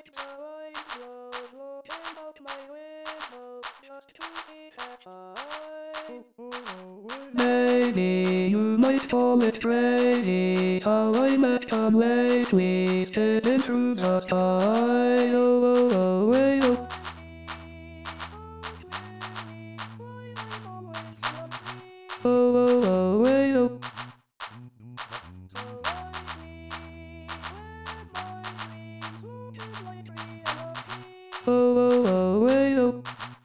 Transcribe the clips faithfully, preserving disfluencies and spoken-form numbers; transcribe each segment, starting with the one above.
the right road, looking out my window, just to see that I. Maybe you might call it crazy, how I met come lately, skipping through the sky. Oh, oh, oh, wait, oh. Oh, oh, oh, wait, oh. Oh, oh, oh, wait, oh.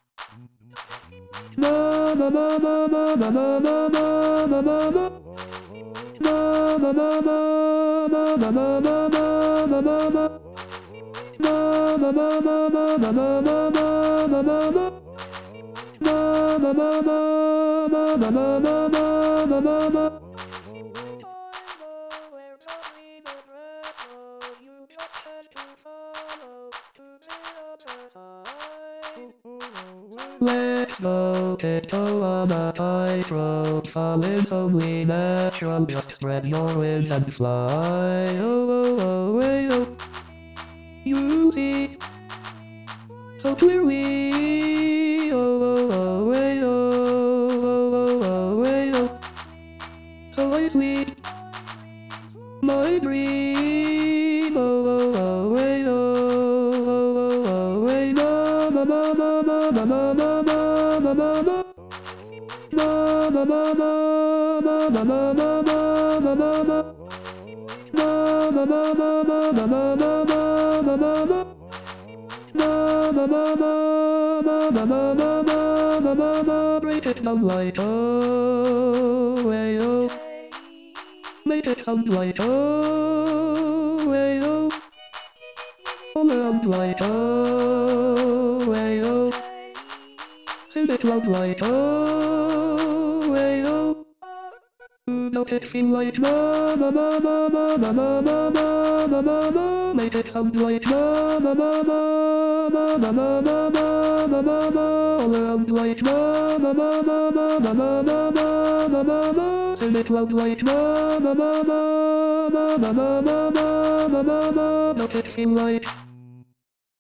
Ma, ma, ma, ma, ma, ma, ma, ma, ma, ma, ma, ma. Ma, ma, ma, ma, ma, ma, ma, ma, ma, ma, ma, ma. Ma, ma, ma, ma, ma, ma, ma, ma, ma, ma, ma, ma. Ma, ma, ma, ma, ma, ma, ma, ma, ma, ma, ma, ma. Let's go, tiptoe on a tight road, falling's only natural, just spread your wings and fly. Oh, oh, oh, wait, oh. You see so clearly. Oh, oh, oh, wait, oh, oh, oh, oh, wait, oh. So I sleep my dream. Oh, oh, oh, wait, oh, oh, oh, oh, wait, ma, ma, ma, ma, ma, ma, ma, ma, ma, ma, ma, ma. Ma, ma, ma, ma, ma, ma, ma, ma, ma, ma, ma, ma. Ma, ma, ma, ma, ma, ma, ma, ma, ma, ma, ma, ma. Ma, ma, ma, ma, ma, ma, ma, ma, ma, ma, ma, ma. Break it down like oh, way oh. Make it sound like oh, way oh. All around like oh, way oh. Sing it loud like oh, way oh. Make it feel like ma, ma, ma, ma, ma, ma, ma, ma, ma, ma, ma, ma. Make it sound like ma, ma, ma, ma, ma, ma, ma, ma, ma, ma, ma, ma. All around like ma, ma, ma, ma, ma, ma, ma, ma, ma, ma, ma, ma. Sing it loud like ma, ma, ma, ma, ma, ma, ma, ma, ma, ma, ma, ma. Make it feel like